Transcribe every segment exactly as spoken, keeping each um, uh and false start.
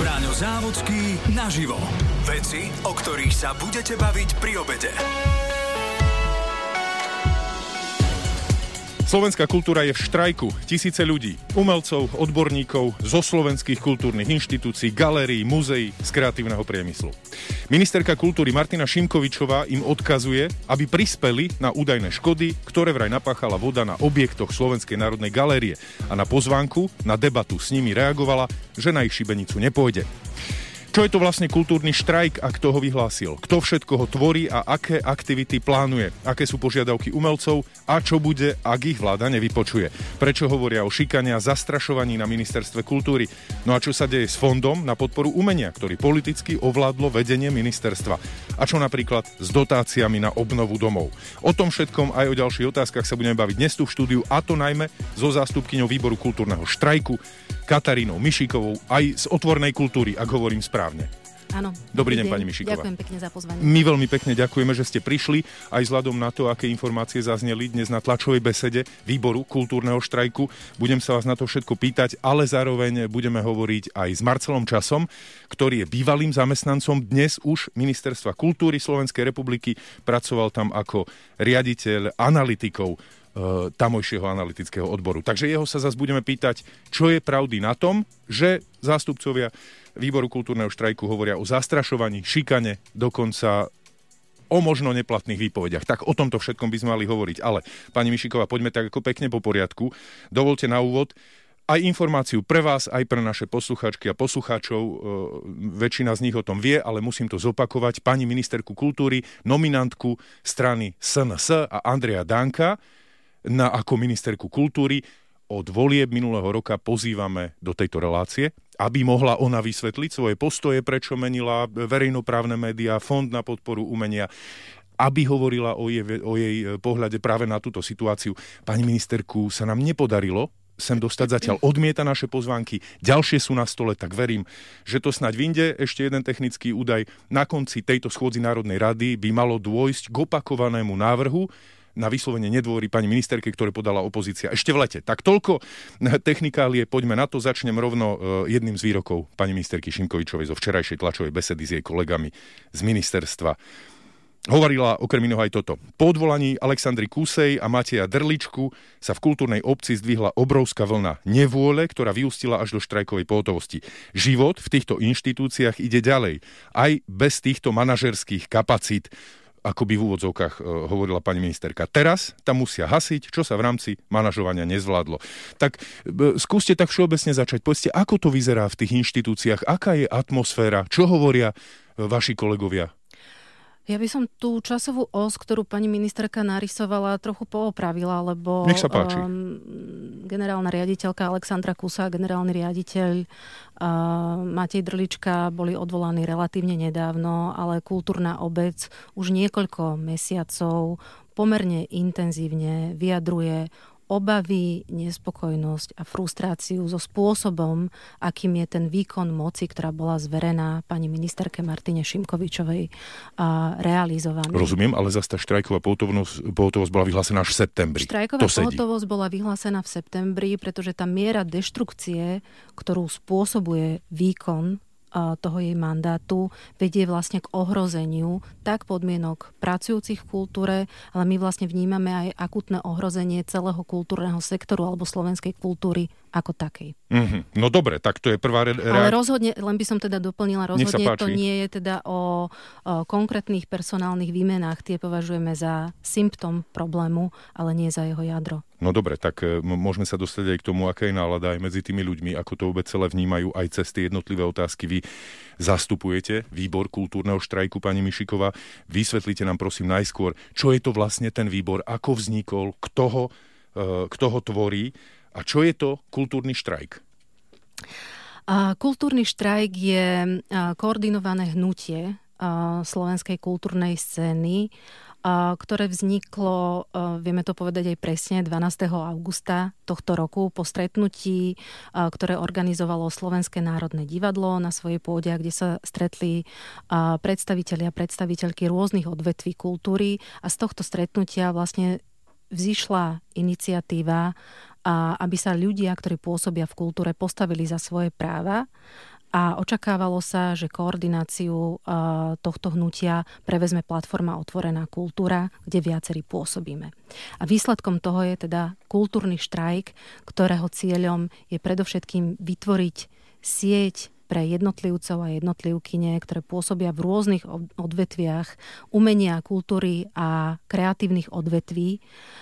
Braňo Závodský naživo. Veci, o ktorých sa budete baviť pri obede. Slovenská kultúra je v štrajku. Tisíce ľudí, umelcov, odborníkov zo slovenských kultúrnych inštitúcií, galérií, múzeí, z kreatívneho priemyslu. Ministerka kultúry Martina Šimkovičová im odkazuje, aby prispeli na údajné škody, ktoré vraj napáchala voda na objektoch Slovenskej národnej galérie, a na pozvánku na debatu s nimi reagovala, že na ich šibenicu nepôjde. Čo je to vlastne kultúrny štrajk a kto ho vyhlásil? Kto všetko ho tvorí a aké aktivity plánuje? Aké sú požiadavky umelcov a čo bude, ak ich vláda nevypočuje? Prečo hovoria o šikane a zastrašovaní na ministerstve kultúry? No a čo sa deje s fondom na podporu umenia, ktorý politicky ovládlo vedenie ministerstva? A čo napríklad s dotáciami na obnovu domov? O tom všetkom aj o ďalších otázkach sa budeme baviť dnes tu v štúdiu, a to najmä so zástupkyňou výboru kultúrneho štrajku Katarínou Mišikovou, aj z Otvornej kultúry, ak hovorím správne. Áno. Dobrý deň, pani Mišiková. Ďakujem pekne za pozvanie. My veľmi pekne ďakujeme, že ste prišli, aj vzhľadom na to, aké informácie zazneli dnes na tlačovej besede výboru kultúrneho štrajku. Budem sa vás na to všetko pýtať, ale zároveň budeme hovoriť aj s Marcelom Časom, ktorý je bývalým zamestnancom dnes už Ministerstva kultúry Slovenskej republiky. Pracoval tam ako riaditeľ analytikov tamojšieho analytického odboru. Takže jeho sa zase budeme pýtať, čo je pravdy na tom, že zástupcovia výboru kultúrneho štrajku hovoria o zastrašovaní, šikane, dokonca o možno neplatných výpovediach. Tak o tomto všetkom by sme mali hovoriť. Ale, pani Mišiková, poďme tak ako pekne po poriadku. Dovolte na úvod aj informáciu pre vás, aj pre naše poslucháčky a poslucháčov. E, väčšina z nich o tom vie, ale musím to zopakovať. Pani ministerku kultúry, nominantku strany es en es a Andreja Danka na ako ministerku kultúry od volieb minulého roka pozývame do tejto relácie, aby mohla ona vysvetliť svoje postoje, prečo menila verejnoprávne médiá, Fond na podporu umenia, aby hovorila o jej, o jej pohľade práve na túto situáciu. Pani ministerku sa nám nepodarilo sem dostať, zatiaľ odmieta naše pozvánky, ďalšie sú na stole, tak verím, že to snáď vyjde. Ešte jeden technický údaj. Na konci tejto schôdzi Národnej rady by malo dôjsť k opakovanému návrhu na vyslovenie nedôvery pani ministerke, ktoré podala opozícia ešte v lete. Tak toľko technikálie, poďme na to. Začnem rovno jedným z výrokov pani ministerky Šimkovičovej zo včerajšej tlačovej besedy s jej kolegami z ministerstva. Hovorila okrem iného aj toto. Po odvolaní Alexandry Kusej a Mateja Drličku sa v kultúrnej obci zdvihla obrovská vlna nevôle, ktorá vyústila až do štrajkovej pohotovosti. Život v týchto inštitúciách ide ďalej, aj bez týchto manažerských kapacít, ako by v úvodzovkách e, hovorila pani ministerka. Teraz tam musia hasiť, čo sa v rámci manažovania nezvládlo. Tak e, skúste tak všeobecne začať. Povedzte, ako to vyzerá v tých inštitúciách, aká je atmosféra, čo hovoria e, vaši kolegovia? Ja by som tú časovú os, ktorú pani ministerka narysovala, trochu poopravila, lebo Nech sa páči. Um, generálna riaditeľka Alexandra Kusa a generálny riaditeľ uh, Matej Drlička boli odvolaní relatívne nedávno, ale kultúrna obec už niekoľko mesiacov pomerne intenzívne vyjadruje obavy, nespokojnosť a frustráciu so spôsobom, akým je ten výkon moci, ktorá bola zverená pani ministerke Martine Šimkovičovej, realizovaný. Rozumiem, ale zase tá štrajková pohotovosť, pohotovosť bola vyhlásená až v septembri. Štrajková pohotovosť bola vyhlásená v septembri, pretože tá miera deštrukcie, ktorú spôsobuje výkon toho jej mandátu, vedie vlastne k ohrozeniu tak podmienok pracujúcich v kultúre, ale my vlastne vnímame aj akútne ohrozenie celého kultúrneho sektoru alebo slovenskej kultúry ako takej. Mm-hmm. No dobre, tak to je prvá reakcia. Ale rozhodne, len by som teda doplnila, rozhodne to nie je teda o, o konkrétnych personálnych výmenách, tie považujeme za symptóm problému, ale nie za jeho jadro. No dobre, tak m- môžeme sa dostať aj k tomu, aká je nálada aj medzi tými ľuďmi, ako to vôbec celé vnímajú aj cez tie jednotlivé otázky. Vy zastupujete výbor kultúrneho štrajku, pani Mišiková. Vysvetlite nám prosím najskôr, čo je to vlastne ten výbor, ako vznikol, kto ho, uh, kto ho tvorí a čo je to kultúrny štrajk? Kultúrny štrajk je koordinované hnutie slovenskej kultúrnej scény, ktoré vzniklo, vieme to povedať aj presne, dvanásteho augusta tohto roku po stretnutí, ktoré organizovalo Slovenské národné divadlo na svojej pôde, kde sa stretli predstavitelia a predstaviteľky rôznych odvetví kultúry, a z tohto stretnutia vlastne vzišla iniciatíva, a aby sa ľudia, ktorí pôsobia v kultúre, postavili za svoje práva A očakávalo sa, že koordináciu tohto hnutia prevezme platforma Otvorená kultúra, kde viacerí pôsobíme. A výsledkom toho je teda kultúrny štrajk, ktorého cieľom je predovšetkým vytvoriť sieť pre jednotlivcov a jednotlivkyne, ktoré pôsobia v rôznych odvetviach umenia, kultúry a kreatívnych odvetví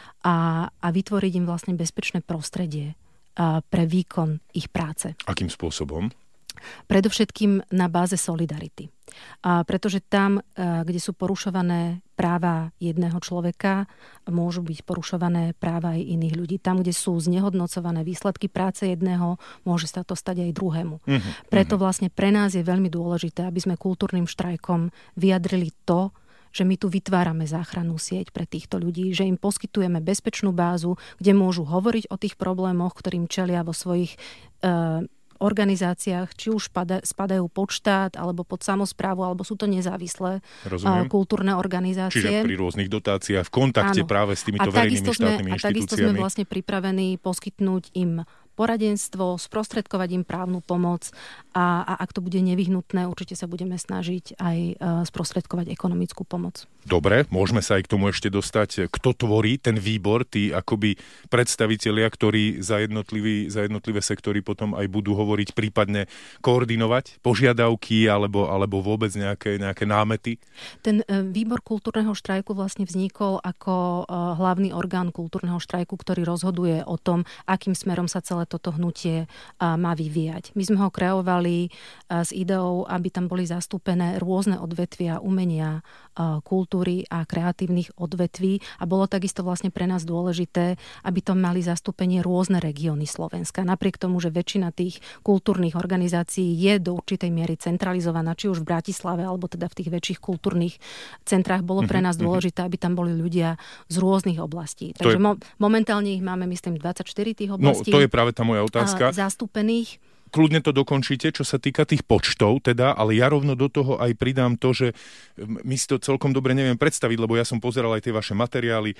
a, a vytvoriť im vlastne bezpečné prostredie pre výkon ich práce. Akým spôsobom? Predovšetkým na báze solidarity. A pretože tam, kde sú porušované práva jedného človeka, môžu byť porušované práva aj iných ľudí. Tam, kde sú znehodnocované výsledky práce jedného, môže sa to stať aj druhému. Uh-huh. Preto vlastne pre nás je veľmi dôležité, aby sme kultúrnym štrajkom vyjadrili to, že my tu vytvárame záchrannú sieť pre týchto ľudí, že im poskytujeme bezpečnú bázu, kde môžu hovoriť o tých problémoch, ktorým čelia vo svojich e, organizáciách, či už spadajú pod štát, alebo pod samosprávu, alebo sú to nezávislé Rozumiem. kultúrne organizácie. Čiže pri rôznych dotáciách, v kontakte Áno. práve s týmito verejnými štátnymi inštitúciami. A takisto sme vlastne pripravení poskytnúť im poradenstvo, sprostredkovať im právnu pomoc a, a ak to bude nevyhnutné, určite sa budeme snažiť aj sprostredkovať ekonomickú pomoc. Dobre, môžeme sa aj k tomu ešte dostať. Kto tvorí ten výbor, tí akoby predstavitelia, ktorí za, jednotlivý, za jednotlivé sektory potom aj budú hovoriť, prípadne koordinovať požiadavky alebo, alebo vôbec nejaké, nejaké námety? Ten výbor kultúrneho štrajku vlastne vznikol ako hlavný orgán kultúrneho štrajku, ktorý rozhoduje o tom, akým smerom sa celé toto hnutie má vyvíjať. My sme ho kreovali s ideou, aby tam boli zastúpené rôzne odvetvia umenia, kultúry a kreatívnych odvetví a bolo takisto vlastne pre nás dôležité, aby to mali zastúpenie rôzne regióny Slovenska. Napriek tomu, že väčšina tých kultúrnych organizácií je do určitej miery centralizovaná, či už v Bratislave, alebo teda v tých väčších kultúrnych centrách, bolo pre nás dôležité, aby tam boli ľudia z rôznych oblastí. Takže je... mo- momentálne ich máme, myslím, dvadsaťštyri tých oblastí. No, to je práve tá moja otázka. Zastúpených. Kľudne to dokončíte, čo sa týka tých počtov, teda, ale ja rovno do toho aj pridám to, že my si to celkom dobre neviem predstaviť, lebo ja som pozeral aj tie vaše materiály.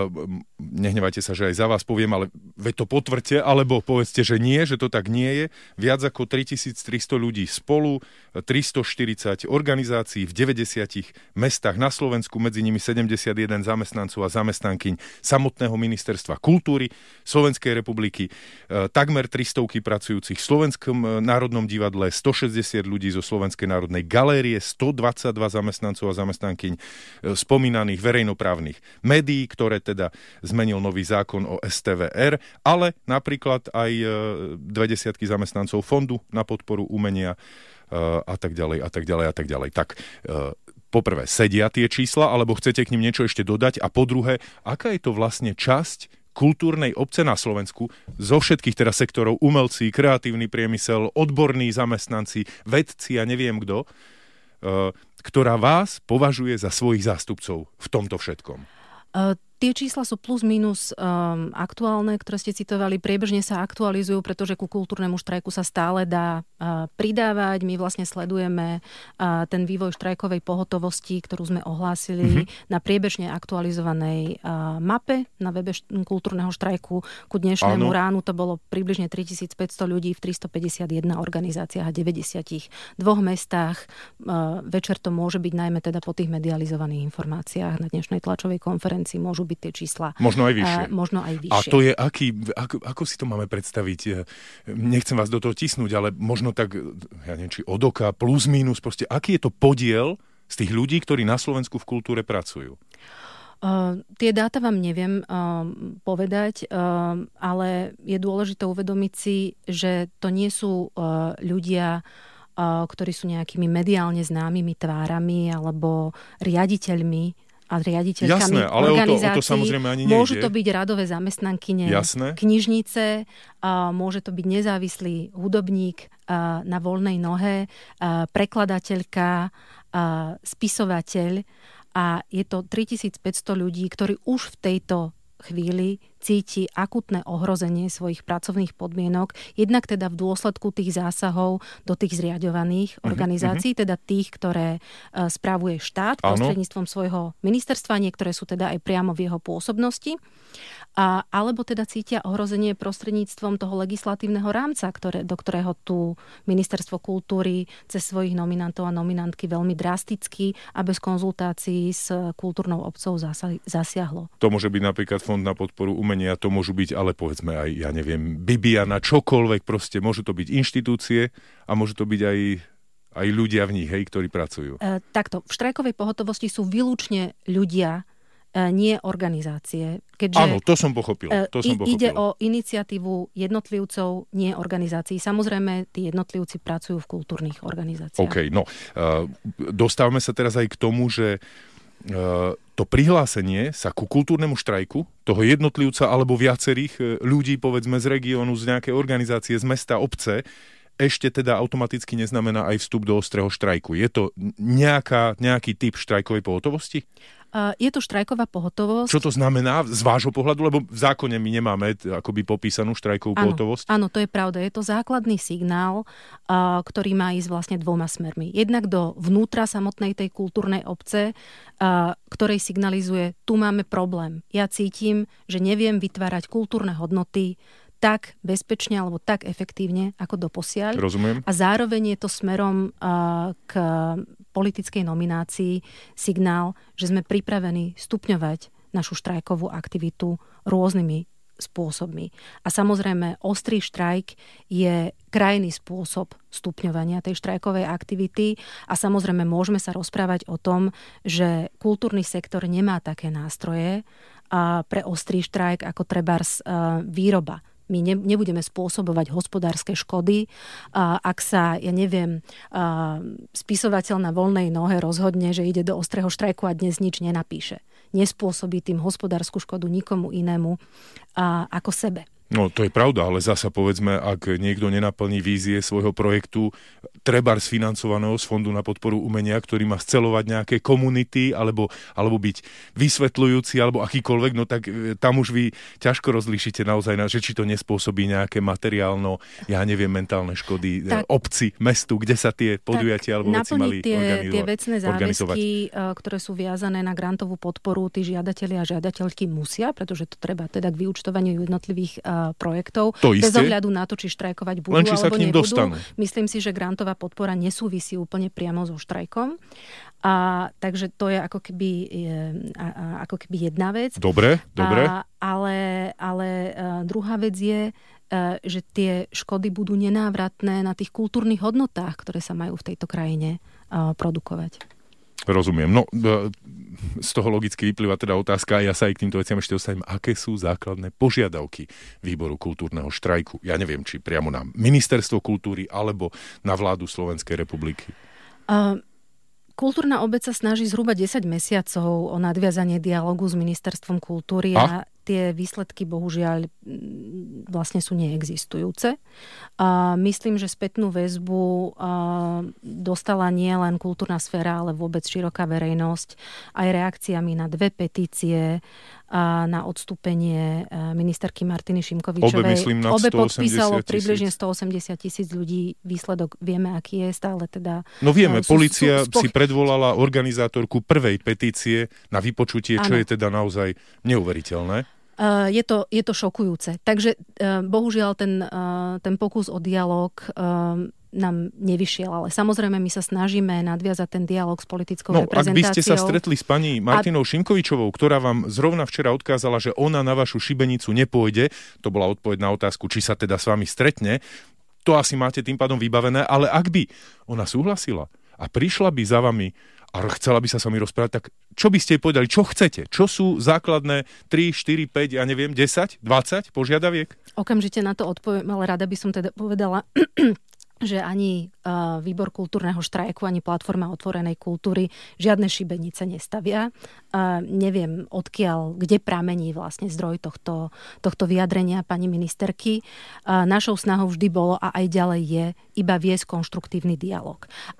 Nehnevajte sa, že aj za vás poviem, ale veď to potvrďte, alebo povedzte, že nie, že to tak nie je. Viac ako tritisíctristo ľudí spolu, tristoštyridsať organizácií v deväťdesiatich mestách na Slovensku, medzi nimi sedemdesiatjeden zamestnancov a zamestnankyň samotného ministerstva kultúry Slovenskej republiky, takmer tristovky pracujúcich v Slovensku Národnom divadle, stošesťdesiat ľudí zo Slovenskej národnej galérie, stodvadsaťdva zamestnancov a zamestnankyň spomínaných verejnoprávnych médií, ktoré teda zmenil nový zákon o es té vé er, ale napríklad aj dve desiatky zamestnancov Fondu na podporu umenia a tak ďalej, a tak ďalej, a tak ďalej. Tak poprvé, sedia tie čísla, alebo chcete k ním niečo ešte dodať? A po druhé, aká je to vlastne časť kultúrnej obce na Slovensku zo všetkých teda sektorov, umelci, kreatívny priemysel, odborní zamestnanci, vedci a neviem kto, ktorá vás považuje za svojich zástupcov v tomto všetkom? Uh... Tie čísla sú plus minus um, aktuálne, ktoré ste citovali, priebežne sa aktualizujú, pretože ku kultúrnemu štrajku sa stále dá uh, pridávať. My vlastne sledujeme uh, ten vývoj štrajkovej pohotovosti, ktorú sme ohlásili mm-hmm. na priebežne aktualizovanej uh, mape na webe kultúrneho štrajku. Ku dnešnému Áno. ránu to bolo približne tritisícpäťsto ľudí v tristopäťdesiatjeden organizáciách a deväťdesiatdvoch mestách. Uh, večer to môže byť najmä teda po tých medializovaných informáciách na dnešnej tlačovej konferencii môžu byť tie čísla. Možno aj vyššie. Uh, možno aj vyššie. A to je aký, ako, ako si to máme predstaviť? Nechcem vás do toho tisnúť, ale možno tak, ja neviem, či od oka, plus, minus, proste, aký je to podiel z tých ľudí, ktorí na Slovensku v kultúre pracujú? Uh, tie dáta vám neviem uh, povedať, uh, ale je dôležité uvedomiť si, že to nie sú uh, ľudia, uh, ktorí sú nejakými mediálne známymi tvárami alebo riaditeľmi a riaditeľkami Jasné, ale organizácií. O to, o to samozrejme ani nejde. Môžu to byť radové zamestnankyne Jasné. knižnice, a môže to byť nezávislý hudobník a na voľnej nohe, a prekladateľka, a spisovateľ a je to tritisícpäťsto ľudí, ktorí už v tejto chvíli cíti akútne ohrozenie svojich pracovných podmienok, jednak teda v dôsledku tých zásahov do tých zriaďovaných organizácií, uh-huh. teda tých, ktoré uh, spravuje štát prostredníctvom svojho ministerstva, niektoré sú teda aj priamo v jeho pôsobnosti, a, alebo teda cítia ohrozenie prostredníctvom toho legislatívneho rámca, ktoré, do ktorého tu Ministerstvo kultúry cez svojich nominantov a nominantky veľmi drasticky a bez konzultácií s kultúrnou obcou zasa- zasiahlo. To môže byť napríklad Fond na podporu umenia, to môžu byť, ale povedzme aj, ja neviem, Bibiana, čokoľvek proste, môžu to byť inštitúcie a môžu to byť aj, aj ľudia v nich, hej, ktorí pracujú. E, takto, v štrajkovej pohotovosti sú výlučne ľudia, nie organizácie. Keďže Áno, to som pochopil. To som pochopil. Ide o iniciatívu jednotlivcov, nie organizácií. Samozrejme, tí jednotlivci pracujú v kultúrnych organizáciách. OK, no. Uh, dostávame sa teraz aj k tomu, že uh, to prihlásenie sa ku kultúrnemu štrajku toho jednotlivca alebo viacerých ľudí, povedzme z regiónu, z nejakej organizácie, z mesta, obce, ešte teda automaticky neznamená aj vstup do ostrého štrajku. Je to nejaká, nejaký typ štrajkovej pohotovosti? Je to štrajková pohotovosť. Čo to znamená z vášho pohľadu? Lebo v zákone my nemáme akoby popísanú štrajkovú áno, pohotovosť. Áno, to je pravda. Je to základný signál, uh, ktorý má ísť vlastne dvoma smermi. Jednak do vnútra samotnej tej kultúrnej obce, uh, ktorej signalizuje, tu máme problém. Ja cítim, že neviem vytvárať kultúrne hodnoty tak bezpečne alebo tak efektívne ako doposiaľ. Rozumiem. A zároveň je to smerom uh, k politickej nominácii signál, že sme pripravení stupňovať našu štrajkovú aktivitu rôznymi spôsobmi. A samozrejme, ostrý štrajk je krajný spôsob stupňovania tej štrajkovej aktivity a samozrejme môžeme sa rozprávať o tom, že kultúrny sektor nemá také nástroje uh, pre ostrý štrajk ako trebárs uh, výroba. My ne, nebudeme spôsobovať hospodárske škody. A ak sa, ja neviem, a spisovateľ na voľnej nohe rozhodne, že ide do ostrého štrajku a dnes nič nenapíše. Nespôsobí tým hospodársku škodu nikomu inému a, ako sebe. No, to je pravda, ale zasa povedzme, ak niekto nenaplní vízie svojho projektu trebárs financovaného z Fondu na podporu umenia, ktorý má scelovať nejaké komunity, alebo, alebo byť vysvetľujúci, alebo akýkoľvek, no tak tam už vy ťažko rozlíšite naozaj, že či to nespôsobí nejaké materiálno, ja neviem, mentálne škody tak, obci, mestu, kde sa tie podujatia alebo veci mali tie, organizovať. tie vecné záväzky, ktoré sú viazané na grantovú podporu, tí žiadatelia a žiadateľky musia, pretože to treba teda k vyúčtovaniu jednotlivých projektov, bez ohľadu na to, či štrajkovať budú či alebo nebudú. Dostanú. Myslím si, že grantová podpora nesúvisí úplne priamo so štrajkom. A, takže to je ako keby, je, a, a, ako keby jedna vec. Dobre, dobre. A, ale ale a druhá vec je, a, že tie škody budú nenávratné na tých kultúrnych hodnotách, ktoré sa majú v tejto krajine a, produkovať. Rozumiem. No, z toho logicky vyplýva teda otázka, a ja sa aj k týmto veciam ešte dostanem, aké sú základné požiadavky výboru kultúrneho štrajku. Ja neviem, či priamo na Ministerstvo kultúry, alebo na vládu Slovenskej republiky. Uh, kultúrna obec sa snaží zhruba desať mesiacov o nadviazanie dialogu s Ministerstvom kultúry a, a tie výsledky bohužiaľ vlastne sú neexistujúce. A myslím, že spätnú väzbu dostala nie len kultúrna sféra, ale vôbec široká verejnosť aj reakciami na dve petície na odstúpenie ministerky Martiny Šimkovičovej. Obe, myslím, nad Obe sto osemdesiat podpísalo tisíc. Približne stoosemdesiat tisíc ľudí. Výsledok vieme, aký je stále teda. No vieme, sú, polícia sú, sú, si predvolala organizátorku prvej petície na vypočutie, čo ano. Je teda naozaj neuveriteľné. Uh, je, to, je to šokujúce. Takže uh, bohužiaľ ten, uh, ten pokus o dialog uh, nám nevyšiel, ale samozrejme my sa snažíme nadviazať ten dialog s politickou no, reprezentáciou. Ak by ste sa stretli s pani Martinou a... Šimkovičovou, ktorá vám zrovna včera odkázala, že ona na vašu šibenicu nepôjde, to bola odpoveď na otázku, či sa teda s vami stretne, to asi máte tým pádom vybavené, ale ak by ona súhlasila a prišla by za vami a chcela by sa s vami rozprávať, tak čo by ste jej povedali? Čo chcete? Čo sú základné tri, štyri, päť, ja neviem, desať, dvadsať požiadaviek? Okamžite na to odpoviem, ale rada by som teda povedala, že ani uh, výbor kultúrneho štrajku, ani platforma otvorenej kultúry žiadne šibenice nestavia. Uh, neviem, odkiaľ, kde pramení vlastne zdroj tohto, tohto vyjadrenia pani ministerky. Uh, našou snahou vždy bolo a aj ďalej je iba viesť konštruktívny dialog. A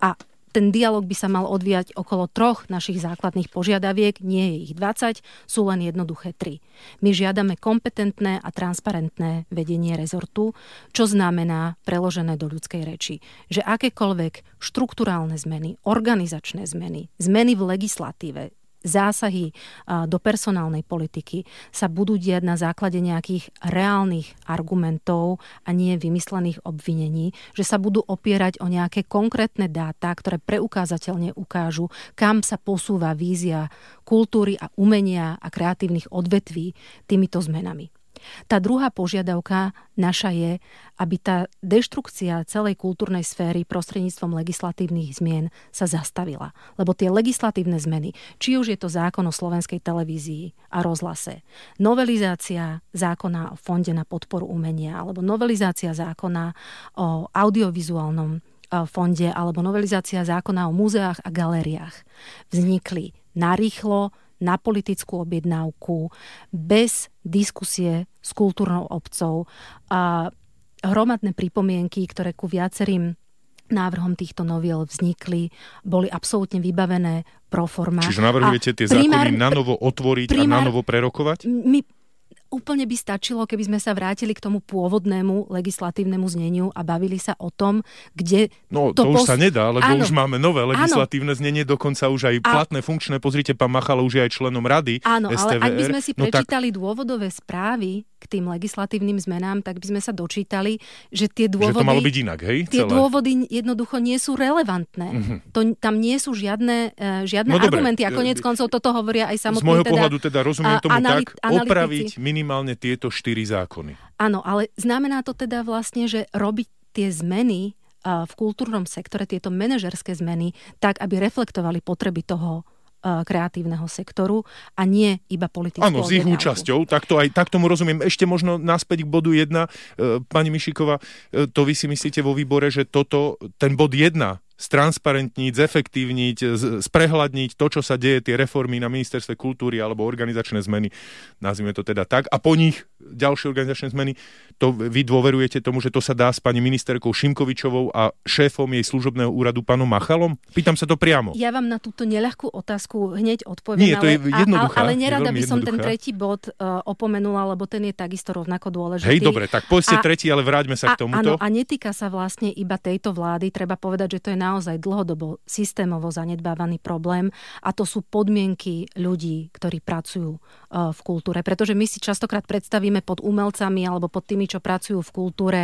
ten dialog by sa mal odvíjať okolo troch našich základných požiadaviek, nie je ich dvadsať, sú len jednoduché tri. My žiadame kompetentné a transparentné vedenie rezortu, čo znamená preložené do ľudskej reči, že akékoľvek štrukturálne zmeny, organizačné zmeny, zmeny v legislatíve, zásahy do personálnej politiky sa budú diať na základe nejakých reálnych argumentov a nie vymyslených obvinení, že sa budú opierať o nejaké konkrétne dáta, ktoré preukázateľne ukážu, kam sa posúva vízia kultúry a umenia a kreatívnych odvetví týmito zmenami. Tá druhá požiadavka naša je, aby tá deštrukcia celej kultúrnej sféry prostredníctvom legislatívnych zmien sa zastavila. Lebo tie legislatívne zmeny, či už je to zákon o slovenskej televízii a rozhlase, novelizácia zákona o fonde na podporu umenia, alebo novelizácia zákona o audiovizuálnom fonde, alebo novelizácia zákona o múzeách a galériách, vznikli narýchlo, na politickú objednávku, bez diskusie s kultúrnou obcou. A hromadné pripomienky, ktoré ku viacerým návrhom týchto noviel vznikli, boli absolútne vybavené pro forma. Čiže navrhujete tie primár, zákony nanovo otvoriť primár, a nanovo prerokovať? My úplne by stačilo, keby sme sa vrátili k tomu pôvodnému legislatívnemu zneniu a bavili sa o tom, kde... No, to, to už pos... sa nedá, lebo áno, už máme nové legislatívne áno. znenie, dokonca už aj a... platné, funkčné. Pozrite, pán Machala už je aj členom rady áno, es té vé er. Ale ak by sme si no, prečítali tak... dôvodové správy k tým legislatívnym zmenám, tak by sme sa dočítali, že tie dôvody... Že to malo byť inak, hej? Tie celé. dôvody jednoducho nie sú relevantné. Uh-huh. To, tam nie sú žiadne, uh, žiadne no, argumenty a koniec koncov toto hovoria aj samotní z môjho teda, pohľadu teda rozumiem tomu analit- tak, analytici. Opraviť minimálne tieto štyri zákony. Áno, ale znamená to teda vlastne, že robiť tie zmeny uh, v kultúrnom sektore, tieto manažerské zmeny, tak, aby reflektovali potreby toho kreatívneho sektoru a nie iba politickú Áno, s ich účasťou, tak, to aj, tak tomu rozumiem. Ešte možno naspäť k bodu jedna. Pani Mišíková, to vy si myslíte vo výbore, že toto, ten bod jedna, stransparentniť, zefektívniť, sprehľadniť to, čo sa deje, tie reformy na ministerstve kultúry alebo organizačné zmeny, nazvime to teda tak, a po nich ďalšie organizačné zmeny, to vy dôverujete tomu, že to sa dá s pani ministerkou Šimkovičovou a šéfom jej služobného úradu pánom Machalom? Pýtam sa to priamo. Ja vám na túto neľahkú otázku hneď odpoviem. Nie, to je jednoduchá. Ale, ale nerada by som ten tretí bod uh, opomenula, lebo ten je takisto rovnako dôležitý. Hej, dobre, tak povedzte tretí, ale vráťme sa a, k tomuto. Áno, a netýka sa vlastne iba tejto vlády. Treba povedať, že to je naozaj dlhodobo systémovo zanedbávaný problém a to sú podmienky ľudí, ktorí pracujú uh, v kultúre. Pretože my si častokrát predstavíme pod umelcami alebo pod tými, čo pracujú v kultúre,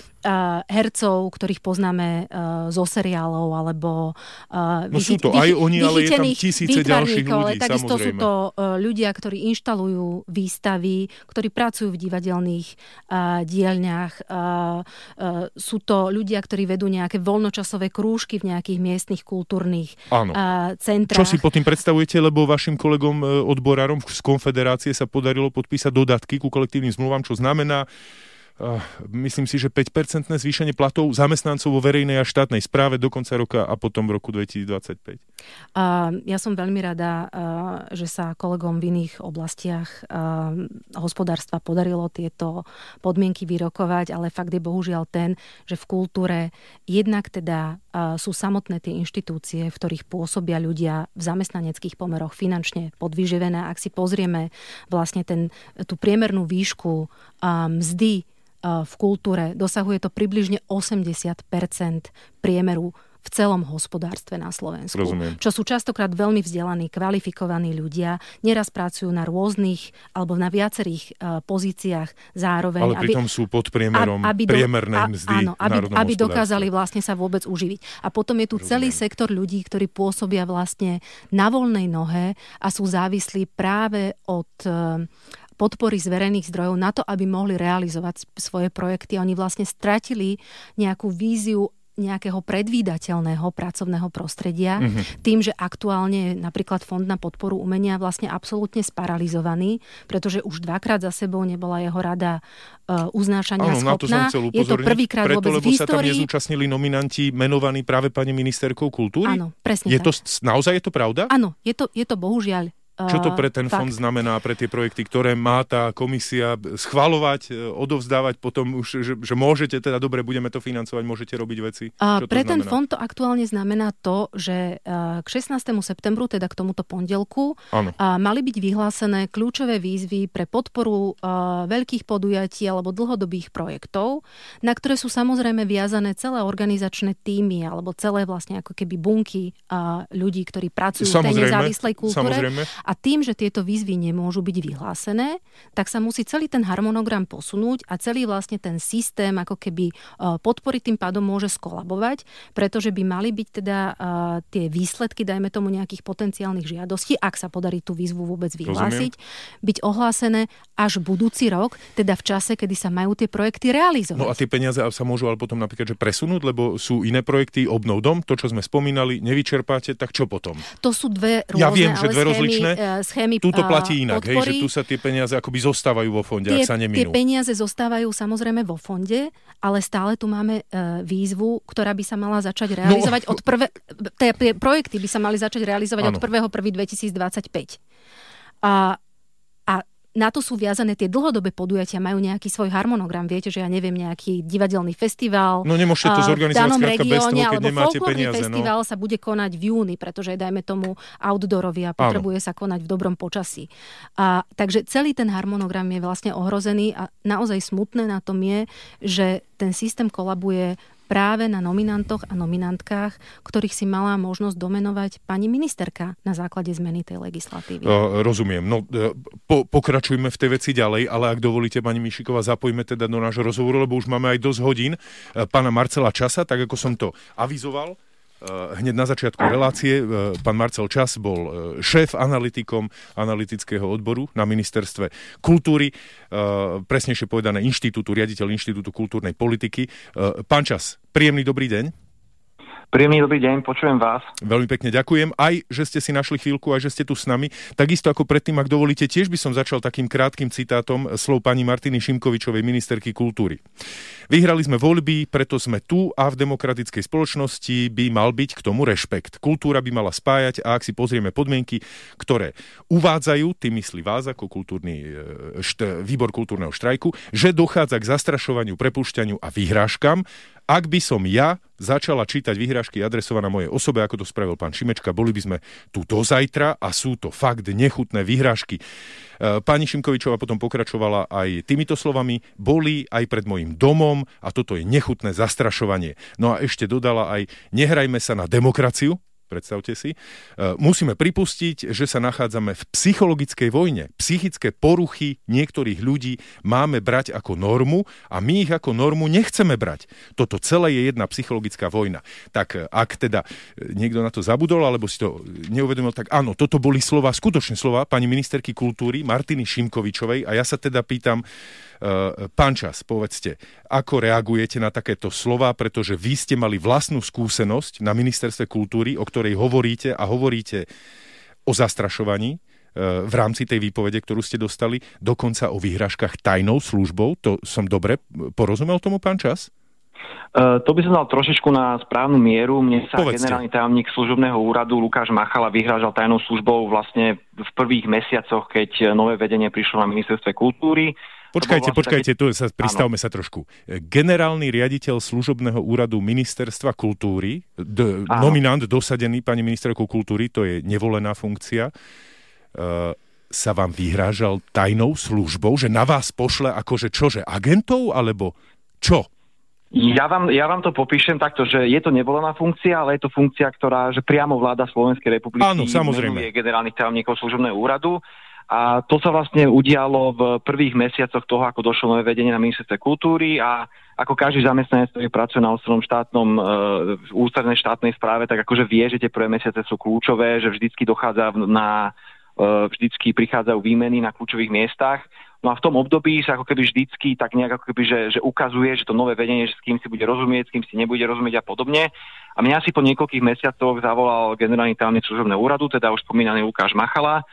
Uh, hercov, ktorých poznáme uh, zo seriálov, alebo uh, no sú to aj oni, ale je tam tisíce ďalších ľudí, ale takisto samozrejme. sú to uh, ľudia, ktorí inštalujú výstavy, ktorí pracujú v divadelných uh, dielňach. Uh, uh, sú to ľudia, ktorí vedú nejaké voľnočasové krúžky v nejakých miestnych kultúrnych uh, centrách. Čo si pod tým predstavujete, lebo vašim kolegom uh, odborárom z Konfederácie sa podarilo podpísať dodatky ku kolektívnym zmluvám, čo znamená Uh, myslím si, že päť percentné zvýšenie platov zamestnancov vo verejnej a štátnej správe do konca roka a potom v roku dvetisícdvadsaťpäť. Uh, ja som veľmi rada, uh, že sa kolegom v iných oblastiach uh, hospodárstva podarilo tieto podmienky vyrokovať, ale fakt je bohužiaľ ten, že v kultúre jednak teda uh, sú samotné tie inštitúcie, v ktorých pôsobia ľudia v zamestnaneckých pomeroch finančne podvyživené. Ak si pozrieme vlastne ten, tú priemernú výšku uh, mzdy v kultúre, dosahuje to približne osemdesiat percent priemeru v celom hospodárstve na Slovensku. Rozumiem. Čo sú častokrát veľmi vzdelaní, kvalifikovaní ľudia, neraz pracujú na rôznych alebo na viacerých uh, pozíciách zároveň. Ale pritom sú pod priemerom aby do, priemernej mzdy. Áno, aby, aby dokázali vlastne sa vôbec uživiť. A potom je tu Rozumiem. celý sektor ľudí, ktorí pôsobia vlastne na voľnej nohe a sú závislí práve od uh, podpory z verejných zdrojov na to, aby mohli realizovať svoje projekty. Oni vlastne stratili nejakú víziu nejakého predvídateľného pracovného prostredia, mm-hmm. tým, že aktuálne napríklad Fond na podporu umenia vlastne absolútne sparalizovaný, pretože už dvakrát za sebou nebola jeho rada uh, uznášania Áno, schopná. Je to prvýkrát Preto, vôbec lebo v histórii. Preto, lebo sa tam nezúčastnili nominanti menovaní práve pani ministerkou kultúry? Áno, presne je tak. To, naozaj je to pravda? Áno, je to, je to bohužiaľ Čo to pre ten fond znamená, pre tie projekty, ktoré má tá komisia schvaľovať, odovzdávať potom už, že, že môžete, teda dobre, budeme to financovať, môžete robiť veci? Čo pre to ten fond to aktuálne znamená to, že k šestnástemu septembru, teda k tomuto pondelku, ano. mali byť vyhlásené kľúčové výzvy pre podporu veľkých podujatí alebo dlhodobých projektov, na ktoré sú samozrejme viazané celé organizačné týmy alebo celé vlastne ako keby bunky ľudí, ktorí pracujú samozrejme, v tej nezávislej kultúre. Samozrejme. A tým, že tieto výzvy nemôžu byť vyhlásené, tak sa musí celý ten harmonogram posunúť a celý vlastne ten systém ako keby podpory tým pádom môže skolabovať, pretože by mali byť teda tie výsledky, dajme tomu nejakých potenciálnych žiadostí, ak sa podarí tú výzvu vôbec vyhlásiť, Rozumiem. byť ohlásené až budúci rok, teda v čase, kedy sa majú tie projekty realizovať. No a tie peniaze sa môžu ale potom napríklad že presunúť, lebo sú iné projekty, obnov dom, to, čo sme spomínali, nevyčerpáte, tak čo potom? To sú dve rôzne, ja viem, že dve schémy, rozličné. Schémy Tuto platí inak, podpory. hej, že tu sa tie peniaze akoby zostávajú vo fonde, tie, ak sa neminú. Tie peniaze zostávajú samozrejme vo fonde, ale stále tu máme e, výzvu, ktorá by sa mala začať realizovať no. od prvé... Tie projekty by sa mali začať realizovať ano. od prvého prvého dvetisícdvadsaťpäť. A na to sú viazané tie dlhodobé podujatia, majú nejaký svoj harmonogram. Viete, že ja neviem, nejaký divadelný festival. No nemôžete to zorganizovať skrátka bez toho, keď nemáte peniaze. Festival no. sa bude konať v júni, pretože dajme tomu outdoorový a potrebuje Áno. sa konať v dobrom počasí. A, takže celý ten harmonogram je vlastne ohrozený a naozaj smutné na tom je, že ten systém kolabuje práve na nominantoch a nominantkách, ktorých si mala možnosť domenovať pani ministerka na základe zmeny tej legislatívy. Uh, rozumiem. No, po, pokračujme v tej veci ďalej, ale ak dovolíte, pani Mišiková, zapojme teda do nášho rozhovoru, lebo už máme aj dosť hodín pána Marcela Časa, tak ako som to avizoval. Hneď na začiatku relácie pán Marcel Čas bol šéf analytikom analytického odboru na ministerstve kultúry, presnejšie povedané inštitútu, riaditeľ Inštitútu kultúrnej politiky. Pán Čas, príjemný dobrý deň. Príjemný dobrý deň, počujem vás. Veľmi pekne ďakujem, aj že ste si našli chvíľku, aj že ste tu s nami. Takisto ako predtým, ak dovolíte, tiež by som začal takým krátkym citátom slov pani Martiny Šimkovičovej, ministerky kultúry. Vyhrali sme voľby, preto sme tu a v demokratickej spoločnosti by mal byť k tomu rešpekt. Kultúra by mala spájať a ak si pozrieme podmienky, ktoré uvádzajú, ty myslí vás ako kultúrny št- výbor kultúrneho štrajku, že dochádza k zastrašovaniu, prepúšťaniu a vyhrážkam. Ak by som ja začala čítať vyhrážky adresované mojej osobe, ako to spravil pán Šimečka, boli by sme tu do zajtra a sú to fakt nechutné vyhrážky. Pani Šimkovičová potom pokračovala aj týmito slovami, boli aj pred mojím domom a toto je nechutné zastrašovanie. No a ešte dodala aj, nehrajme sa na demokraciu, predstavte si, musíme pripustiť, že sa nachádzame v psychologickej vojne. Psychické poruchy niektorých ľudí máme brať ako normu a my ich ako normu nechceme brať. Toto celé je jedna psychologická vojna. Tak ak teda niekto na to zabudol, alebo si to neuvedomil, tak áno, toto boli slova, skutočné slova pani ministerky kultúry Martiny Šimkovičovej a ja sa teda pýtam, pán Čas, povedzte, ako reagujete na takéto slova, pretože vy ste mali vlastnú skúsenosť na ministerstve kultúry, o ktorej hovoríte a hovoríte o zastrašovaní v rámci tej výpovede, ktorú ste dostali, dokonca o vyhrážkach tajnou službou. To som dobre porozumel tomu, pán Čas? Uh, to by som dal trošičku na správnu mieru. Mne sa Povedzte. Generálny tajomník služobného úradu Lukáš Machala vyhrážal tajnou službou vlastne v prvých mesiacoch, keď nové vedenie prišlo na ministerstve kultúry. Počkajte, vlastne počkajte, taký... tu sa pristavme sa trošku. Generálny riaditeľ služobného úradu ministerstva kultúry, d- nominant dosadený pani ministerkou kultúry, to je nevolená funkcia, uh, sa vám vyhrážal tajnou službou, že na vás pošle akože čože, agentov, alebo čo? Ja vám, ja vám to popíšem takto, že je to nevolená funkcia, ale je to funkcia, ktorá, že priamo vláda Slovenskej republiky Áno, samozrejme. menuje generálnych tajomníkov služobného úradu. A to sa vlastne udialo v prvých mesiacoch toho, ako došlo nové vedenie na ministerstve kultúry a ako každý zamestnanec, ktorý pracuje na ústrednom štátnom, v ústrednej štátnej správe, tak akože vie, že tie prvé mesiace sú kľúčové, že vždycky dochádza na, vždycky prichádzajú výmeny na kľúčových miestach. No a v tom období sa ako keby vždycky tak nejak ako keby, že, že ukazuje, že to nové vedenie, že s kým si bude rozumieť, s kým si nebude rozumieť a podobne. A mňa si po niekoľkých mesiacoch zavolal generálny tajomník služobného úradu, teda už spomínaný Lukáš Machala,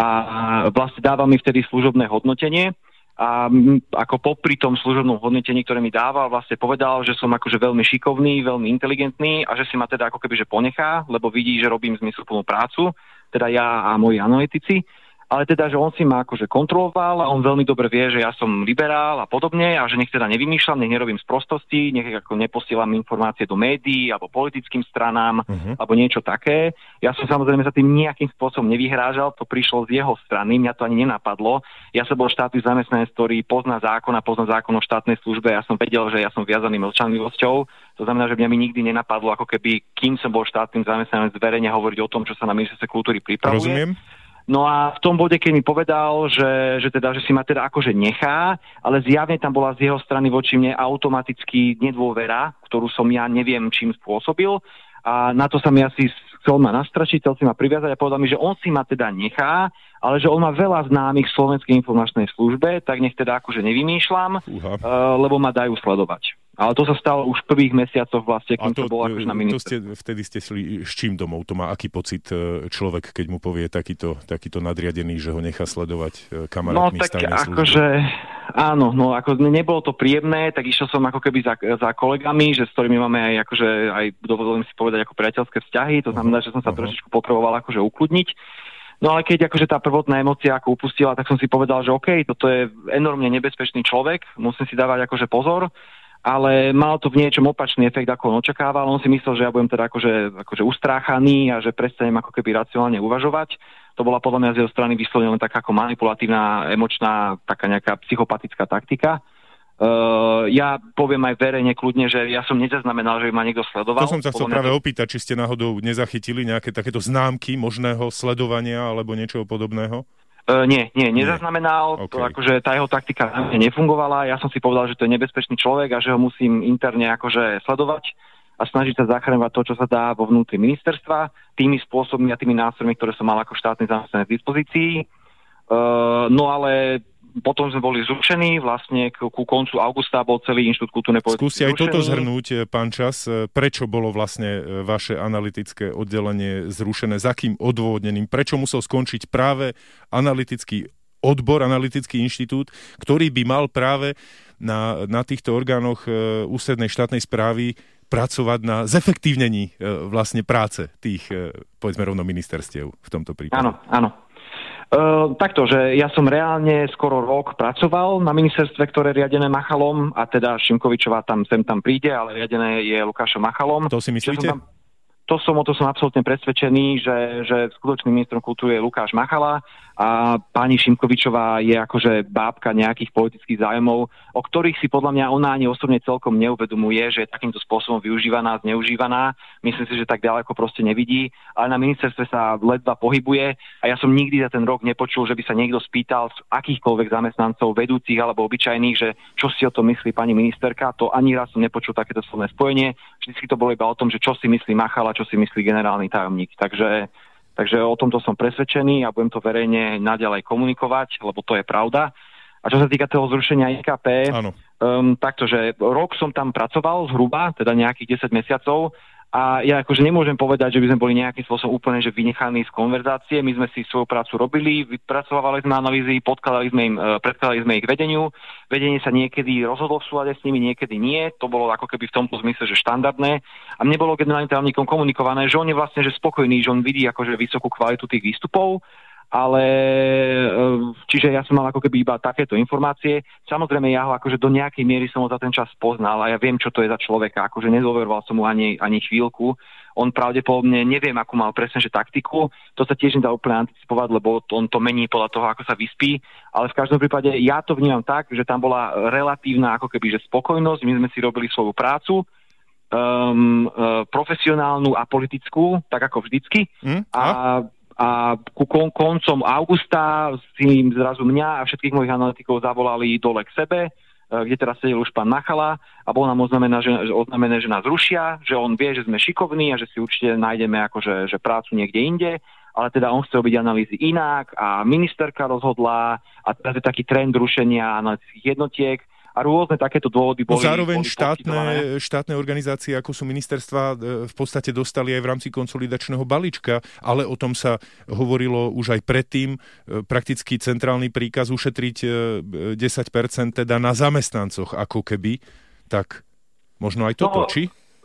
a vlastne dáva mi vtedy služobné hodnotenie a ako popri tom služobnom hodnotení, ktoré mi dával, vlastne povedal, že som akože veľmi šikovný, veľmi inteligentný a že si ma teda ako keby že ponechá, lebo vidí, že robím zmysluplnú prácu. teda ja a moji analytici. Ale teda, že on si ma akože kontroloval a on veľmi dobre vie, že ja som liberál a podobne a že nech teda nevymýšľam, nech nerobím sprostosti, nech ako neposielam informácie do médií alebo politickým stranám uh-huh. alebo niečo také. Ja som samozrejme sa tým nejakým spôsobom nevyhrážal, to prišlo z jeho strany, mňa to ani nenapadlo. Ja som bol štátny zamestnanec, ktorý pozná zákon a pozná zákon o štátnej službe. Ja som vedel, že ja som viazaný mlčanlivosťou. To znamená, že mňa mi nikdy nenapadlo, ako keby, kým som bol štátnym zamestnanec, verejne hovoriť o tom, čo sa na ministerstve kultúry pripravuje. Rozumiem. No a v tom bode, keď mi povedal, že, že, teda, že si ma teda akože nechá, ale zjavne tam bola z jeho strany voči mne automaticky nedôvera, ktorú som ja neviem čím spôsobil. A na to sa mi asi chcel ma nastračiť, chcel si ma priviazať a povedal mi, že on si ma teda nechá, ale že on má veľa známych v Slovenskej informačnej službe, tak nech teda akože nevymýšľam, uh, lebo ma dajú sledovať. Ale to sa stalo už v prvých mesiacoch vlastne, kým to, to bolo akože na ministerstve. Vtedy ste šli s čím domov? To má aký pocit človek, keď mu povie takýto, takýto nadriadený, že ho nechá sledovať kamarátmi z tajnej služby? No tak akože, áno, no ako nebolo to príjemné, tak išiel som ako keby za, za kolegami, že s ktorými máme aj akože, aj dovolím si povedať ako priateľské vzťahy, to znamená, uh-huh. že som sa uh-huh. trošičku potreboval akože ukludniť. No ale keď akože tá prvotná emócia ako upustila, tak som si povedal, že OK, toto je enormne nebezpečný človek, musím si dávať akože pozor. Ale mal to v niečom opačný efekt, ako on očakával. On si myslel, že ja budem teda akože, akože ustráchaný a že prestanem ako keby racionálne uvažovať. To bola podľa mňa z jeho strany vyslovene len taká ako manipulatívna, emočná, taká nejaká psychopatická taktika. Uh, ja poviem aj verejne kľudne, že ja som nezaznamenal, že ma niekto sledoval. To som sa chcel práve to... opýtať, či ste náhodou nezachytili nejaké takéto známky možného sledovania alebo niečoho podobného? Uh, nie, nie, nezaznamenal, okay. To, akože tá jeho taktika na mňa nefungovala, ja som si povedal, že to je nebezpečný človek a že ho musím interne akože sledovať a snažiť sa zachraňovať to, čo sa dá vo vnútri ministerstva, tými spôsobmi a tými nástrojmi, ktoré som mal ako štátny zamestnanec v dispozícii. Uh, no ale potom sme boli zrušení, vlastne ku koncu augusta bol celý Inštitút kultúrnej politiky zrušený. Skúste aj toto zhrnúť, pán Čas. Prečo bolo vlastne vaše analytické oddelenie zrušené? Za akým odôvodnením? Prečo musel skončiť práve analytický odbor, analytický inštitút, ktorý by mal práve na, na týchto orgánoch e, ústrednej štátnej správy pracovať na zefektívnení e, vlastne práce tých, e, povedzme rovno ministerstiev v tomto prípade? Áno, áno. Uh, takto, že ja som reálne skoro rok pracoval na ministerstve, ktoré je riadené Machalom a teda Šimkovičová tam sem tam príde, ale riadené je Lukášom Machalom. To si myslíte? Tam, to som, o to som absolútne presvedčený, že, že skutočným ministrom kultúry je Lukáš Machala a pani Šimkovičová je akože bábka nejakých politických zájmov, o ktorých si podľa mňa ona ani osobne celkom neuvedomuje, že je takýmto spôsobom využívaná, zneužívaná. Myslím si, že tak ďaleko proste nevidí, ale na ministerstve sa ledva pohybuje a ja som nikdy za ten rok nepočul, že by sa niekto spýtal z akýchkoľvek zamestnancov, vedúcich alebo obyčajných, že čo si o tom myslí pani ministerka. To ani raz som nepočul takéto slovné spojenie. Vždycky to bolo iba o tom, že čo si myslí Machala, čo si myslí generálny tajomník. Takže Takže o tomto som presvedčený a budem to verejne naďalej komunikovať, lebo to je pravda. A čo sa týka toho zrušenia í ká pé, um, takto, že rok som tam pracoval zhruba, teda nejakých desať mesiacov a ja akože nemôžem povedať, že by sme boli nejakým spôsobom úplne že vynechaní z konverzácie. My sme si svoju prácu robili, vypracovali sme analýzy, podkladali sme im, predkladali sme ich vedeniu. Vedenie sa niekedy rozhodlo v súlade s nimi, niekedy nie. To bolo ako keby v tomto zmysle, že štandardné. A mne bolo generálnym tajomníkom komunikované, že on je vlastne že spokojný, že on vidí akože vysokú kvalitu tých výstupov, ale čiže ja som mal ako keby iba takéto informácie. Samozrejme ja ho akože do nejakej miery som ho za ten čas poznal a ja viem, čo to je za človeka. Akože nedôveroval som mu ani, ani chvíľku. On pravdepodobne, neviem, akú mal presne že taktiku. To sa tiež nedá úplne anticipovať, lebo on to mení podľa toho, ako sa vyspí. Ale v každom prípade ja to vnímam tak, že tam bola relatívna ako keby že spokojnosť. My sme si robili svoju prácu. Um, uh, profesionálnu a politickú, tak ako vždycky. Mm, a, a ku kon- koncom augusta si zrazu mňa a všetkých mojich analytikov zavolali dole k sebe, uh, kde teraz sedel už pán Machala a bolo nám oznamené, že, oznamené, že nás rušia, že on vie, že sme šikovní a že si určite nájdeme akože, že prácu niekde inde, ale teda on chce robiť analýzy inak a ministerka rozhodla a teraz je taký trend rušenia analytických jednotiek. A rôzne takéto dôvody boli... No zároveň boli štátne, štátne organizácie, ako sú ministerstva, v podstate dostali aj v rámci konsolidačného balíčka, ale o tom sa hovorilo už aj predtým. Prakticky centrálny príkaz ušetriť desať percent teda na zamestnancoch, ako keby. Tak možno aj toto, no, či?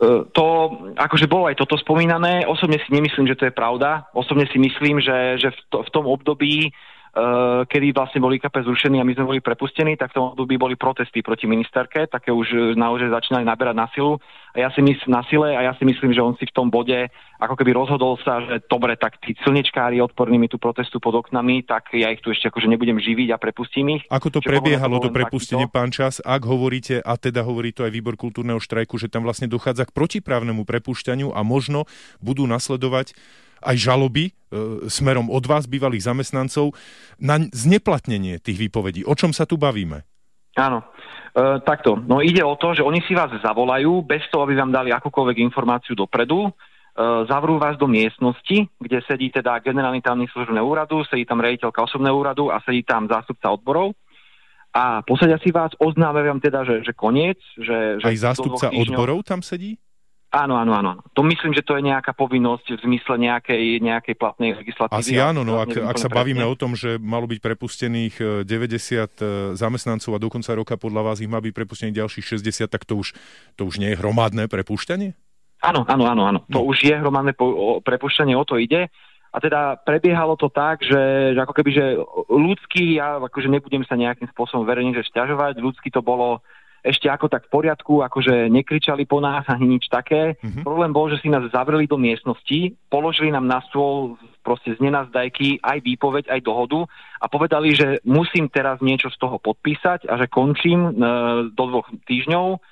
To, akože bolo aj toto spomínané, osobne si nemyslím, že to je pravda. Osobne si myslím, že, že v, to, v tom období, uh, kedy vlastne bol í ká pé zrušený a my sme boli prepustení, tak v tom období boli protesty proti ministerke, také už naozaj začínali naberať na silu. A ja si myslím na sile a ja si myslím, že on si v tom bode ako keby rozhodol sa, že dobre, tak tí silničkári odporní mi tu protestu pod oknami, tak ja ich tu ešte akože nebudem živiť a prepustím ich. Ako to Čiže prebiehalo to prepustenie, pán Čas? Ak hovoríte, a teda hovorí to aj výbor kultúrneho štrajku, že tam vlastne dochádza k protiprávnemu prepušťaniu a možno budú nasledovať aj žaloby e, smerom od vás, bývalých zamestnancov, na zneplatnenie tých výpovedí. O čom sa tu bavíme? Áno, e, takto. No ide o to, že oni si vás zavolajú bez toho, aby vám dali akúkoľvek informáciu dopredu, e, zavrú vás do miestnosti, kde sedí teda generálny tajomník služobného úradu, sedí tam riaditeľka osobného úradu a sedí tam zástupca odborov a posadia si vás, oznámia vám teda, že, že koniec. Že, že aj zástupca odborov tam sedí? Áno, áno, áno. To myslím, že to je nejaká povinnosť v zmysle nejakej, nejakej platnej legislatívy. Asi áno, no ak, ak sa bavíme presne o tom, že malo byť prepustených deväťdesiat zamestnancov a do konca roka podľa vás ich má byť prepustených ďalších šesťdesiat, tak to už, to už nie je hromadné prepušťanie? Áno, áno, áno, áno. To no. už je hromadné prepušťanie, o to ide. A teda prebiehalo to tak, že, že ako keby, že ľudský, ja akože nebudem sa nejakým spôsobom verejne že sťažovať, ľudský to bolo ešte ako tak v poriadku, akože nekričali po nás ani nič také. Mm-hmm. Problém bol, že si nás zavreli do miestnosti, položili nám na stôl proste z nenazdajky aj výpoveď, aj dohodu a povedali, že musím teraz niečo z toho podpísať a že končím e, do dvoch týždňov, e,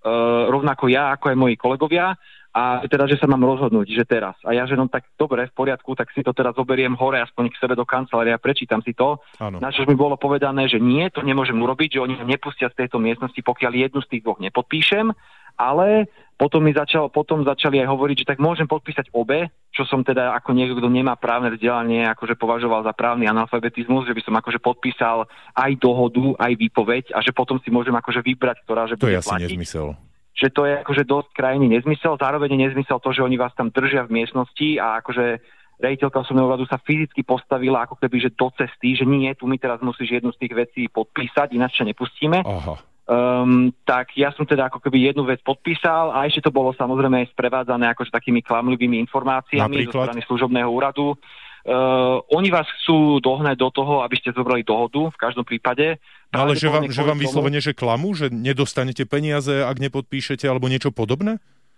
rovnako ja, ako aj moji kolegovia, a teda, že sa mám rozhodnúť, že teraz. A ja, že no tak dobre, v poriadku, tak si to teraz zoberiem hore, aspoň k sebe do kancelárie a prečítam si to. Na čo mi bolo povedané, že nie, to nemôžem urobiť, že oni ma nepustia z tejto miestnosti, pokiaľ jednu z tých dvoch nepodpíšem, ale potom mi začal, potom začali aj hovoriť, že tak môžem podpísať obe, čo som teda ako niekto, kto nemá právne vzdelanie, akože považoval za právny analfabetizmus, že by som akože podpísal aj dohodu, aj výpoveď a že potom si môžem akože vybrať, ktorá že to bude je asi platiť. Nezmysel. Že to je akože dosť krajný nezmysel, zároveň je nezmysel to, že oni vás tam držia v miestnosti a akože riaditeľka osobného úradu sa fyzicky postavila ako keby, že do cesty, že nie, tu mi teraz musíš jednu z tých vecí podpísať, ináč ťa nepustíme. Aha. Um, tak ja som teda ako keby jednu vec podpísal a ešte to bolo samozrejme aj sprevádzané akože takými klamlivými informáciami zo strany služobného úradu. Uh, oni vás chcú dohnať do toho, aby ste zobrali dohodu v každom prípade. Ale že vám, že vám vyslovene, že klamu, že nedostanete peniaze, ak nepodpíšete, alebo niečo podobné?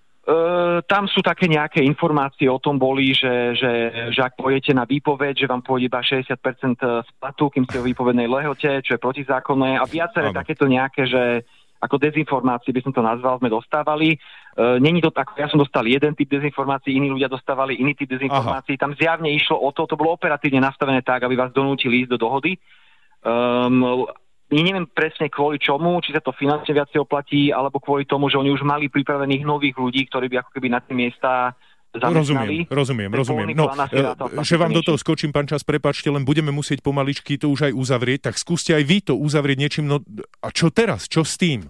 Uh, tam sú také nejaké informácie o tom boli, že, že, že ak pôjdete na výpoveď, že vám pôjde iba šesťdesiat percent splatu, kým ste o výpovednej lehote, čo je protizákonné a viaceré ano. Takéto nejaké, že ako dezinformácie by som to nazval, sme dostávali. Uh, není to tak, ja som dostal jeden typ dezinformácií, iní ľudia dostávali iný typ dezinformácií. Aha. Tam zjavne išlo o to, to bolo operatívne nastavené tak, aby vás donútili ísť do dohody. Um, neviem presne kvôli čomu, či sa to finančne viacej oplatí, alebo kvôli tomu, že oni už mali pripravených nových ľudí, ktorí by ako keby na tie miesta zamestnali. Rozumiem, rozumiem, rozumiem. No, že vám do toho skočím, pán Čas, prepáčte, len budeme musieť pomaličky to už aj uzavrieť, tak skúste aj vy to uzavrieť niečím. No a čo teraz? Čo s tým?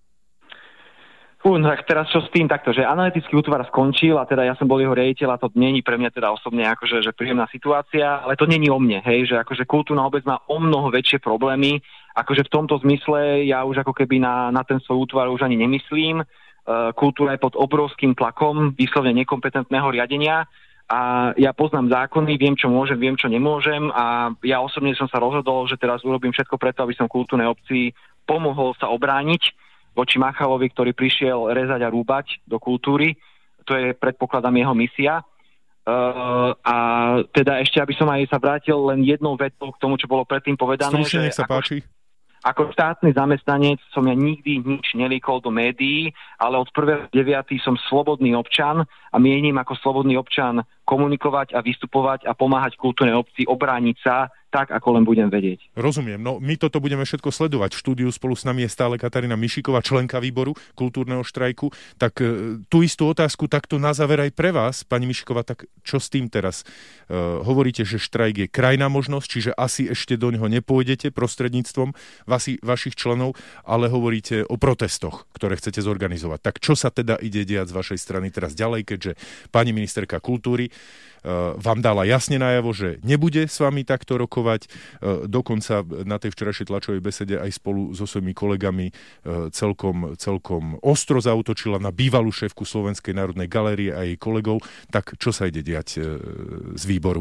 Fú, no tak teraz čo s tým takto, že analytický útvar skončil a teda ja som bol jeho riaditeľ a to není pre mňa teda osobne akože že príjemná situácia, ale to není o mne, hej, že akože kultúrna obec má o mnoho väčšie problémy, akože v tomto zmysle ja už ako keby na, na ten svoj útvar už ani nemyslím, uh, kultúra je pod obrovským tlakom vyslovene nekompetentného riadenia a ja poznám zákony, viem čo môžem, viem čo nemôžem a ja osobne som sa rozhodol, že teraz urobím všetko preto, aby som kultúrnej obci pomohol sa obrániť voči Machalovi, ktorý prišiel rezať a rúbať do kultúry. To je, predpokladám, jeho misia. Uh, a teda ešte, aby som aj sa vrátil len jednou vetou k tomu, čo bolo predtým povedané. Stručne, nech sa ako, páči. Ako štátny zamestnanec som ja nikdy nič nelíkol do médií, ale od prvého deviateho som slobodný občan a mienim ako slobodný občan komunikovať a vystupovať a pomáhať kultúrnej obci, obrániť sa tak, ako len budem vedieť. Rozumiem. No my toto budeme všetko sledovať. V štúdiu spolu s nami je stále Katarína Mišiková, členka výboru kultúrneho štrajku. Tak e, tú istú otázku takto na záver aj pre vás, pani Mišiková, tak čo s tým teraz? E, hovoríte, že štrajk je krajná možnosť, čiže asi ešte do neho nepôjdete prostredníctvom vasi, vašich členov, ale hovoríte o protestoch, ktoré chcete zorganizovať. Tak čo sa teda ide diať z vašej strany teraz ďalej, keďže pani ministerka kultúry vám dala jasne najavo, že nebude s vami takto rokovať, zachovať. Dokonca na tej včerajšej tlačovej besede aj spolu so svojimi kolegami celkom, celkom ostro zaútočila na bývalú šéfku Slovenskej národnej galérie a jej kolegov. Tak čo sa ide diať z výboru?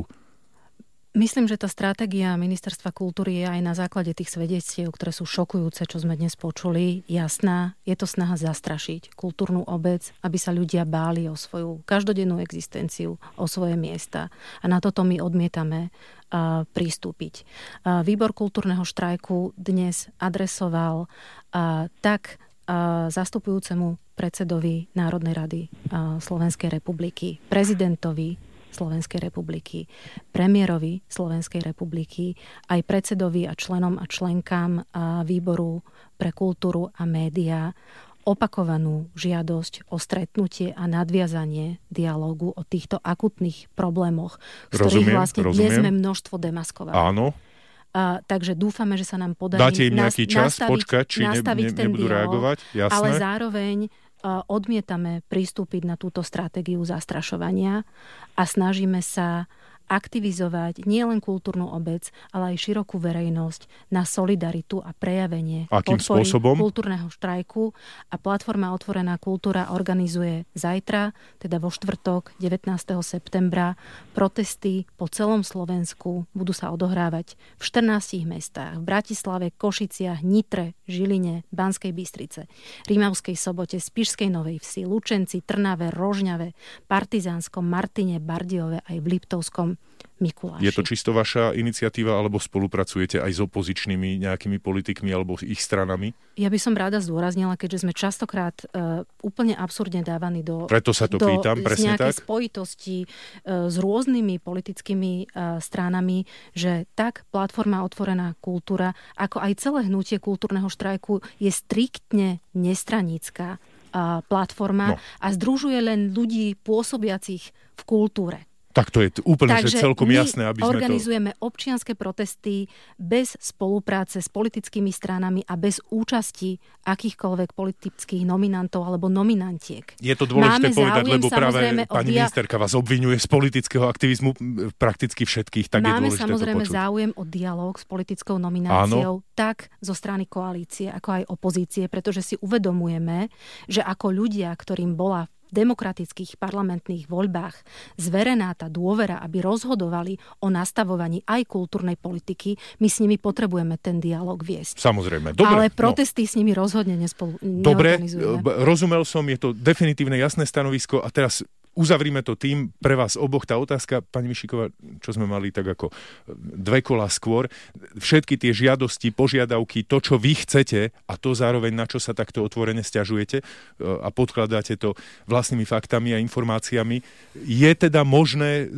Myslím, že tá stratégia Ministerstva kultúry je aj na základe tých svedectiev, ktoré sú šokujúce, čo sme dnes počuli, jasná. Je to snaha zastrašiť kultúrnu obec, aby sa ľudia báli o svoju každodennú existenciu, o svoje miesta. A na toto my odmietame uh, pristúpiť. Uh, Výbor kultúrneho štrajku dnes adresoval uh, tak uh, zastupujúcemu predsedovi Národnej rady uh, Slovenskej republiky, prezidentovi Slovenskej republiky, premiérovi Slovenskej republiky, aj predsedovi a členom a členkám výboru pre kultúru a médiá opakovanú žiadosť o stretnutie a nadviazanie dialógu o týchto akutných problémoch, z ktorých rozumiem, vlastne rozumiem. dnes sme množstvo demaskovali. Áno. A, takže dúfame, že sa nám podarí Dáte im nejaký čas, nastaviť, počkať, či ne, ne, nebudú dialóg, reagovať? Jasné. Ale zároveň odmietame pristúpiť na túto stratégiu zastrašovania a snažíme sa aktivizovať nielen kultúrnu obec, ale aj širokú verejnosť na solidaritu a prejavenie Akým podpory spôsobom? kultúrneho štrajku. A platforma Otvorená kultúra organizuje zajtra, teda vo štvrtok devätnásteho septembra, protesty po celom Slovensku. Budú sa odohrávať v štrnástich mestách, v Bratislave, Košiciach, Nitre, Žiline, Banskej Bystrice, Rimavskej Sobote, Spišskej Novej Vsi, Lučenci, Trnave, Rožňave, Partizánskom, Martine, Bardejove aj v Liptovskom Mikuláši. Je to čisto vaša iniciatíva, alebo spolupracujete aj s opozičnými nejakými politikmi alebo ich stranami? Ja by som rada zdôraznila, keďže sme častokrát uh, úplne absurdne dávaní do, Preto sa to do pýtam, presne nejakej tak? spojitosti uh, s rôznymi politickými uh, stranami, že tak platforma Otvorená kultúra, ako aj celé hnutie kultúrneho štrajku je striktne nestranícka uh, platforma no. a združuje len ľudí pôsobiacich v kultúre. Tak to je úplne že Takže celkom jasné, aby sme to... organizujeme občianske protesty bez spolupráce s politickými stranami a bez účasti akýchkoľvek politických nominantov alebo nominantiek. Je to dôležité Máme povedať, záujem, lebo práve pani dia... ministerka vás obviňuje z politického aktivizmu prakticky všetkých, tak Máme je dôležité samozrejme to počuť. záujem o dialóg s politickou nomináciou, Áno. tak zo strany koalície, ako aj opozície, pretože si uvedomujeme, že ako ľudia, ktorým bola demokratických parlamentných voľbách zverená tá dôvera, aby rozhodovali o nastavovaní aj kultúrnej politiky, my s nimi potrebujeme ten dialog viesť. Samozrejme. Dobre, ale protesty no. s nimi rozhodne nespolu Dobre, neorganizujeme. rozumel som, je to definitívne jasné stanovisko a teraz uzavrime to tým pre vás oboch. Tá otázka, pani Mišiková, čo sme mali tak ako dve kola skôr, všetky tie žiadosti, požiadavky, to, čo vy chcete a to zároveň, na čo sa takto otvorene sťažujete a podkladáte to vlastnými faktami a informáciami, je teda možné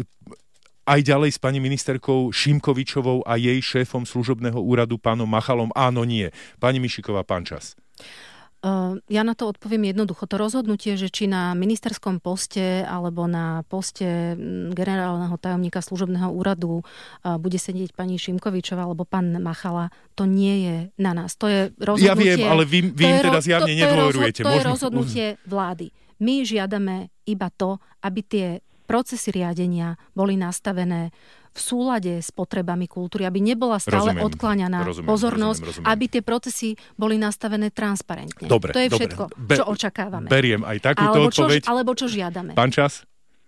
aj ďalej s pani ministerkou Šimkovičovou a jej šéfom služobného úradu pánom Machalom? Áno, nie. Pani Mišiková, pán Čas. Ja na to odpoviem jednoducho. To rozhodnutie, že či na ministerskom poste alebo na poste generálneho tajomníka služobného úradu bude sedieť pani Šimkovičová alebo pán Machala, to nie je na nás. To je rozhodnutie... Ja viem, ale vy, vy im teda zjavne nedôverujete. To je rozhodnutie vlády. My žiadame iba to, aby tie procesy riadenia boli nastavené v súlade s potrebami kultúry, aby nebola stále rozumiem, odkláňaná rozumiem, pozornosť, rozumiem, rozumiem. aby tie procesy boli nastavené transparentne. Dobre, to je dobre. všetko, Be- čo očakávame. Beriem aj takúto alebo odpoveď. Čo, alebo čo žiadame. Pán Čas?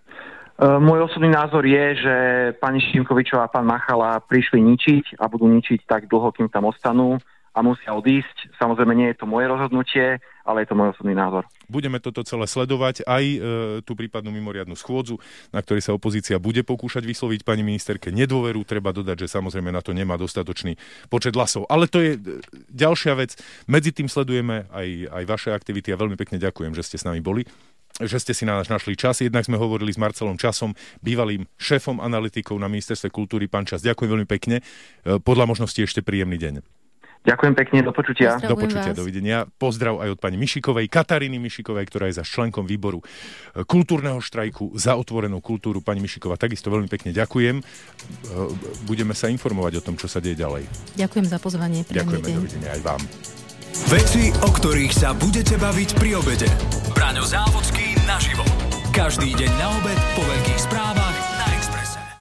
Uh, môj osobný názor je, že pani Šimkovičová a pán Machala prišli ničiť a budú ničiť tak dlho, kým tam ostanú a musia odísť. Samozrejme, nie je to moje rozhodnutie, ale je to môj osobný názor. Budeme toto celé sledovať, aj e, tú prípadnú mimoriadnu schôdzu, na ktorej sa opozícia bude pokúšať vysloviť pani ministerke nedôveru. Treba dodať, že samozrejme na to nemá dostatočný počet hlasov. Ale to je e, ďalšia vec. Medzi tým sledujeme aj, aj vaše aktivity a veľmi pekne ďakujem, že ste s nami boli, že ste si na nás našli čas. Jednak sme hovorili s Marcelom Časom, bývalým šéfom analytikov na Ministerstve kultúry. Pán Čas, ďakujem veľmi pekne. E, podľa možnosti ešte príjemný deň. Ďakujem pekne, do počutia. Pozdravujem do počutia, vás. dovidenia. Pozdrav aj od pani Mišikovej, Kataríny Mišikovej, ktorá je za členkom výboru kultúrneho štrajku za otvorenú kultúru. Pani Mišiková, takisto veľmi pekne ďakujem. Budeme sa informovať o tom, čo sa deje ďalej. Ďakujem za pozvanie. Ďakujeme, deň. dovidenia aj vám. Veci, o ktorých sa budete baviť pri obede. Braňo Závodský naživo. Každý deň na obed po